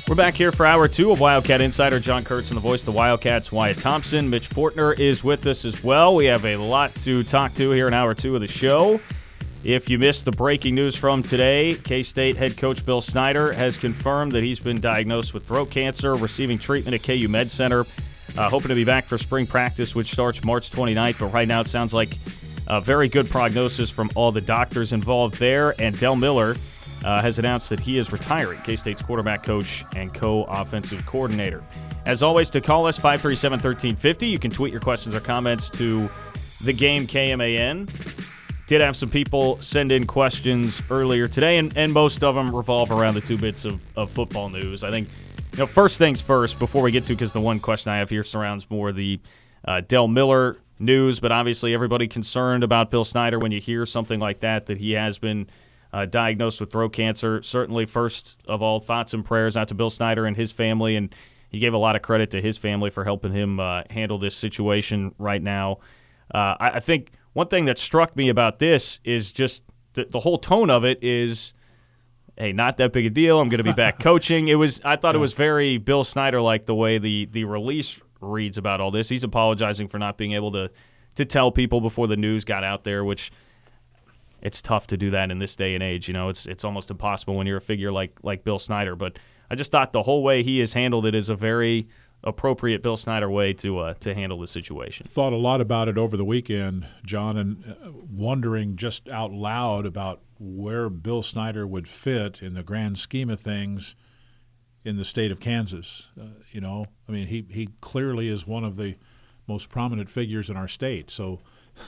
We're back here for Hour 2 of Wildcat Insider. John Kurtz and the voice of the Wildcats, Wyatt Thompson. Mitch Fortner is with us as well. We have a lot to talk to here in Hour 2 of the show. If you missed the breaking news from today, K-State head coach Bill Snyder has confirmed that he's been diagnosed with throat cancer, receiving treatment at KU Med Center. Hoping to be back for spring practice, which starts March 29th. But right now it sounds like a very good prognosis from all the doctors involved there. And Del Miller has announced that he is retiring, K-State's quarterback coach and co-offensive coordinator. As always, to call us, 537-1350. You can tweet your questions or comments to The Game KMAN. Did have some people send in questions earlier today, and most of them revolve around the 2 bits of football news. I think, first things first, before we get to, because the one question I have here surrounds more the Del Miller news, but obviously everybody concerned about Bill Snyder when you hear something like that he has been diagnosed with throat cancer. Certainly, first of all, thoughts and prayers out to Bill Snyder and his family, and he gave a lot of credit to his family for helping him handle this situation right now. I think one thing that struck me about this is just the whole tone of it is, hey, not that big a deal. I'm going to be back coaching. I thought it was very Bill Snyder-like the way the release reads about all this. He's apologizing for not being able to tell people before the news got out there, which it's tough to do that in this day and age. It's almost impossible when you're a figure like Bill Snyder. But I just thought the whole way he has handled it is a very appropriate Bill Snyder way to handle the situation. Thought a lot about it over the weekend, John, and wondering just out loud about where Bill Snyder would fit in the grand scheme of things in the state of Kansas. He clearly is one of the most prominent figures in our state. So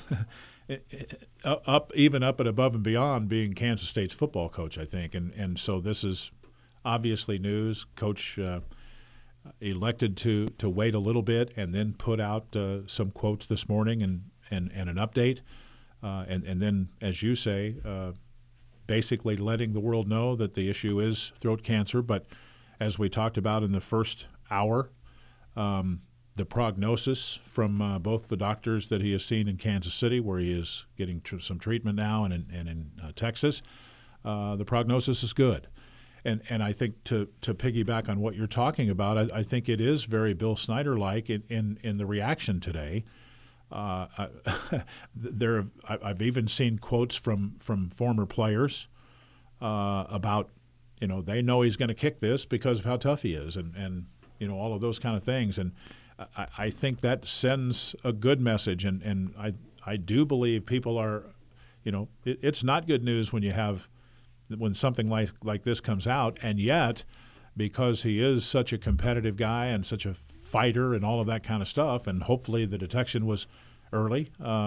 up and above and beyond being Kansas State's football coach, I think. And so this is obviously news. Coach elected to wait a little bit and then put out some quotes this morning and an update. And then, as you say, basically letting the world know that the issue is throat cancer. But as we talked about in the first hour, the prognosis from both the doctors that he has seen in Kansas City, where he is getting some treatment now, and in Texas, the prognosis is good. And I think to piggyback on what you're talking about, I think it is very Bill Snyder-like in the reaction today. I've even seen quotes from former players about, they know he's going to kick this because of how tough he is, and all of those kind of things. And I think that sends a good message. And I do believe people are, it's not good news when something like this comes out, and yet because he is such a competitive guy and such a fighter and all of that kind of stuff, and hopefully the detection was early,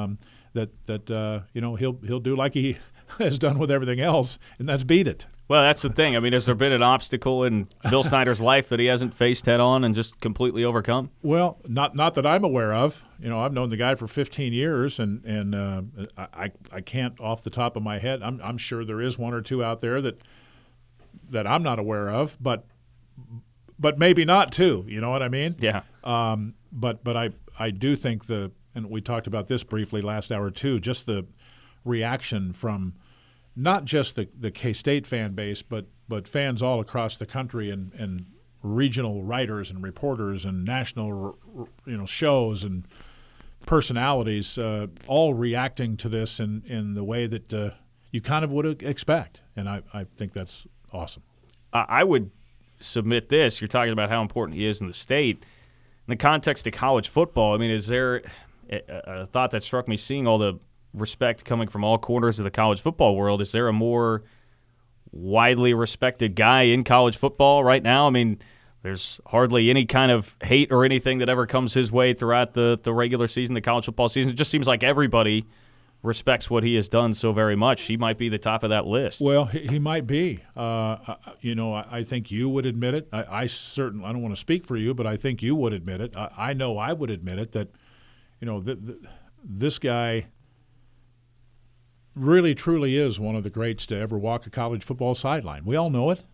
he'll do like he has done with everything else, and that's beat it. Well, that's the thing. I mean, has there been an obstacle in Bill Snyder's life that he hasn't faced head on and just completely overcome? Well, not that I'm aware of. I've known the guy for 15 years, and I can't off the top of my head. I'm sure there is one or two out there that I'm not aware of, but maybe not too. You know what I mean? Yeah. But I do think and we talked about this briefly last hour too, just the reaction from not just the K-State fan base, but fans all across the country, and regional writers and reporters and national shows and personalities all reacting to this in the way that you kind of would expect. And I think that's awesome. I would submit this. You're talking about how important he is in the state. In the context of college football, I mean, is there a thought that struck me seeing all the respect coming from all corners of the college football world? Is there a more widely respected guy in college football right now? I mean, there's hardly any kind of hate or anything that ever comes his way throughout the regular season, the college football season. It just seems like everybody respects what he has done so very much. He might be the top of that list. Well, he might be. I think you would admit it. I don't want to speak for you, but I think you would admit it. I know I would admit it that, this guy really, truly is one of the greats to ever walk a college football sideline. We all know it.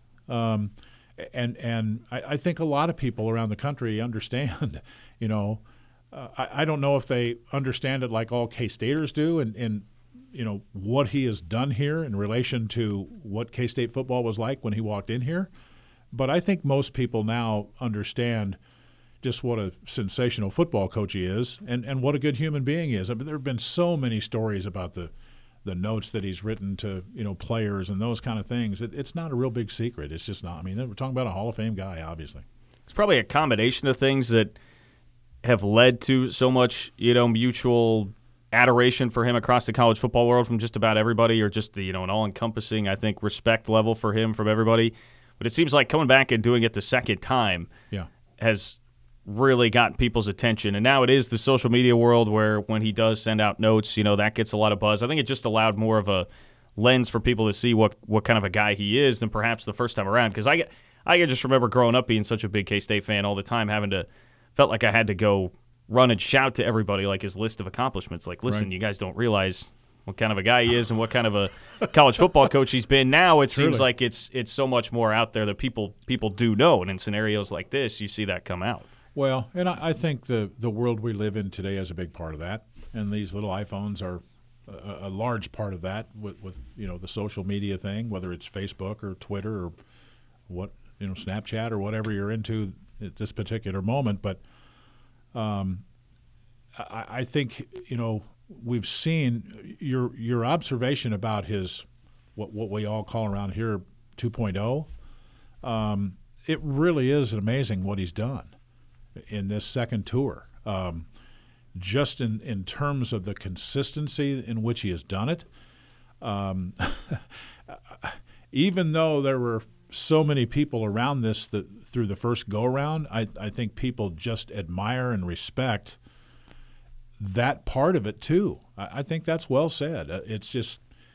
And I think a lot of people around the country understand, I don't know if they understand it like all K-Staters do and what he has done here in relation to what K-State football was like when he walked in here. But I think most people now understand just what a sensational football coach he is and what a good human being he is. I mean, there have been so many stories about the notes that he's written to players and those kind of things. It's not a real big secret. It's just not. I mean, we're talking about a Hall of Fame guy, obviously. It's probably a combination of things that have led to so much mutual adoration for him across the college football world from just about everybody, or just the an all-encompassing, I think, respect level for him from everybody. But it seems like coming back and doing it the second time has really gotten people's attention. And now it is the social media world where when he does send out notes, that gets a lot of buzz. I think it just allowed more of a lens for people to see what kind of a guy he is than perhaps the first time around. Because I can just remember growing up being such a big K-State fan all the time, felt like I had to go run and shout to everybody like his list of accomplishments. Like, listen, right. You guys don't realize what kind of a guy he is and what kind of a college football coach he's been. Now it seems like it's so much more out there that people do know. And in scenarios like this, you see that come out. Well, and I think the world we live in today is a big part of that, and these little iPhones are a large part of that with the social media thing, whether it's Facebook or Twitter or Snapchat or whatever you're into at this particular moment. But I think we've seen your observation about his what we all call around here 2.0. It really is amazing what he's done in this second tour, just in terms of the consistency in which he has done it. Even though there were so many people around this that through the first go-around, I think people just admire and respect that part of it too. I think that's well said. It's just,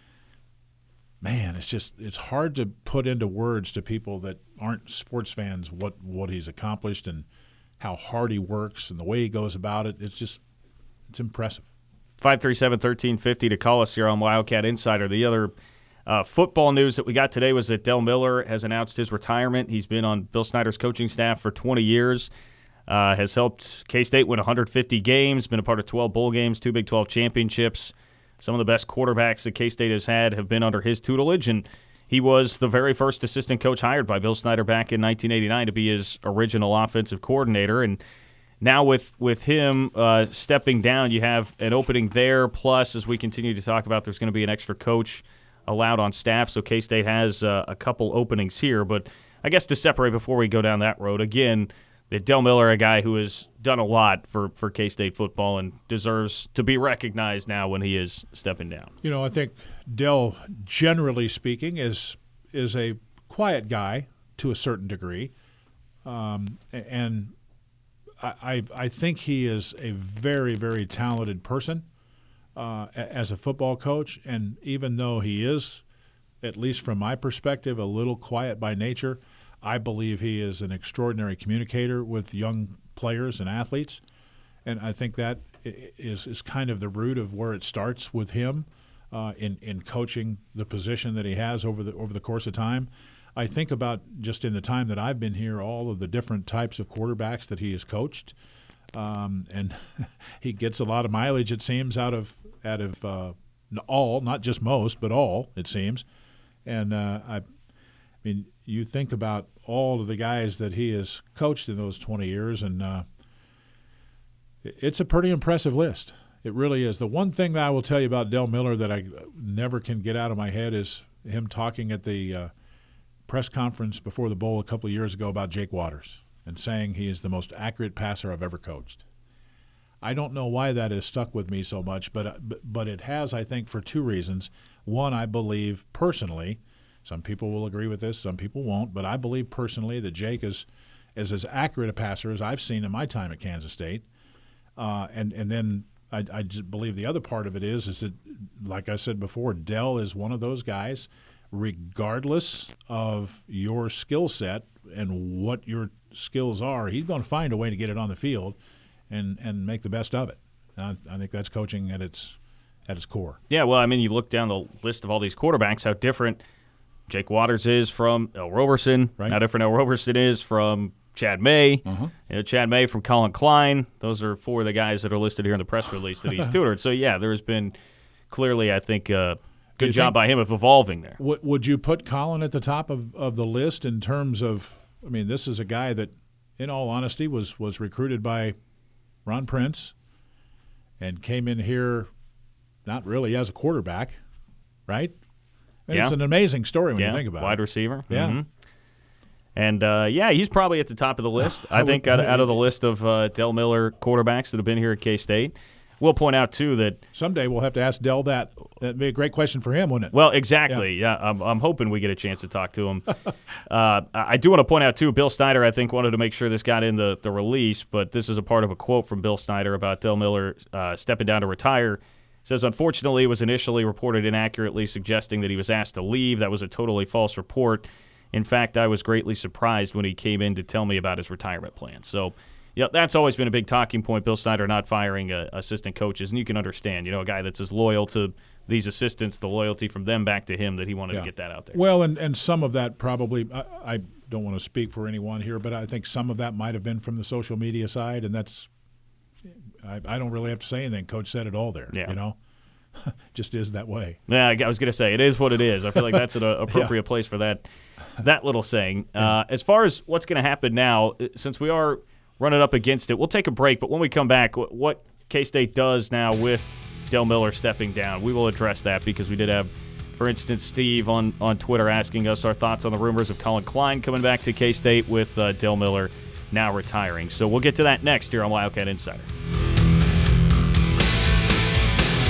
man, it's hard to put into words to people that aren't sports fans what he's accomplished and how hard he works and the way he goes about it. It's impressive. 537-1350 to call us here on Wildcat Insider. The other football news that we got today was that Del Miller has announced his retirement. He's been on Bill Snyder's coaching staff for 20 years, has helped K-State win 150 games, been a part of 12 bowl games, 2 Big 12 championships. Some of the best quarterbacks that K-State has had have been under his tutelage, and he was the very first assistant coach hired by Bill Snyder back in 1989 to be his original offensive coordinator. And now with him stepping down, you have an opening there. Plus, as we continue to talk about, there's going to be an extra coach allowed on staff. So K-State has a couple openings here. But I guess to separate before we go down that road, again, that Del Miller, a guy who has done a lot for K-State football and deserves to be recognized now when he is stepping down. I think Del, generally speaking, is a quiet guy to a certain degree, and I think he is a very, very talented person as a football coach. And even though he is, at least from my perspective, a little quiet by nature, I believe he is an extraordinary communicator with young players and athletes, and I think that is kind of the root of where it starts with him in coaching the position that he has over the course of time. I think about just in the time that I've been here, all of the different types of quarterbacks that he has coached, and he gets a lot of mileage, it seems, out of all, not just most, but all, it seems, and I mean, you think about all of the guys that he has coached in those 20 years, and it's a pretty impressive list. It really is. The one thing that I will tell you about Del Miller that I never can get out of my head is him talking at the press conference before the bowl a couple of years ago about Jake Waters and saying he is the most accurate passer I've ever coached. I don't know why that has stuck with me so much, but it has, I think, for two reasons. One, I believe personally, some people will agree with this, some people won't, but I believe personally that Jake is as accurate a passer as I've seen in my time at Kansas State. And then I just believe the other part of it is that, like I said before, Del is one of those guys, regardless of your skill set and what your skills are, he's going to find a way to get it on the field and make the best of it. I think that's coaching at its core. Yeah, well, I mean, you look down the list of all these quarterbacks, how different Jake Waters is from El Roberson, right. How different El Roberson is from Chad May, Chad May from Colin Klein. Those are four of the guys that are listed here in the press release that he's tutored. So, yeah, there's been clearly, I think, a good job by him of evolving there. Would you put Colin at the top of the list in terms of I mean, this is a guy that, in all honesty, was recruited by Ron Prince and came in here not really as a quarterback, right? And it's an amazing story when you think about it. Wide receiver. Yeah. Mm-hmm. And, he's probably at the top of the list. I think out of the list of Del Miller quarterbacks that have been here at K-State. We'll point out, too, that someday we'll have to ask Del that. That'd be a great question for him, wouldn't it? Well, exactly. Yeah, I'm hoping we get a chance to talk to him. I do want to point out, too, Bill Snyder, I think, wanted to make sure this got in the release, but this is a part of a quote from Bill Snyder about Del Miller stepping down to retire. It says, unfortunately, it was initially reported inaccurately, suggesting that he was asked to leave. That was a totally false report. In fact, I was greatly surprised when he came in to tell me about his retirement plan. So, yeah, that's always been a big talking point, Bill Snyder not firing assistant coaches. And you can understand, a guy that's as loyal to these assistants, the loyalty from them back to him, that he wanted to get that out there. Well, and some of that probably, I don't want to speak for anyone here, but I think some of that might have been from the social media side, and that's, I don't really have to say anything. Coach said it all there, just is that way. Yeah, I was going to say, it is what it is. I feel like that's an appropriate place for that little saying. As far as what's going to happen now, since we are running up against it, we'll take a break, but when we come back, what K-State does now with Del Miller stepping down, we will address that because we did have, for instance, Steve on Twitter asking us our thoughts on the rumors of Colin Klein coming back to K-State with Del Miller now retiring. So we'll get to that next here on Wildcat Insider.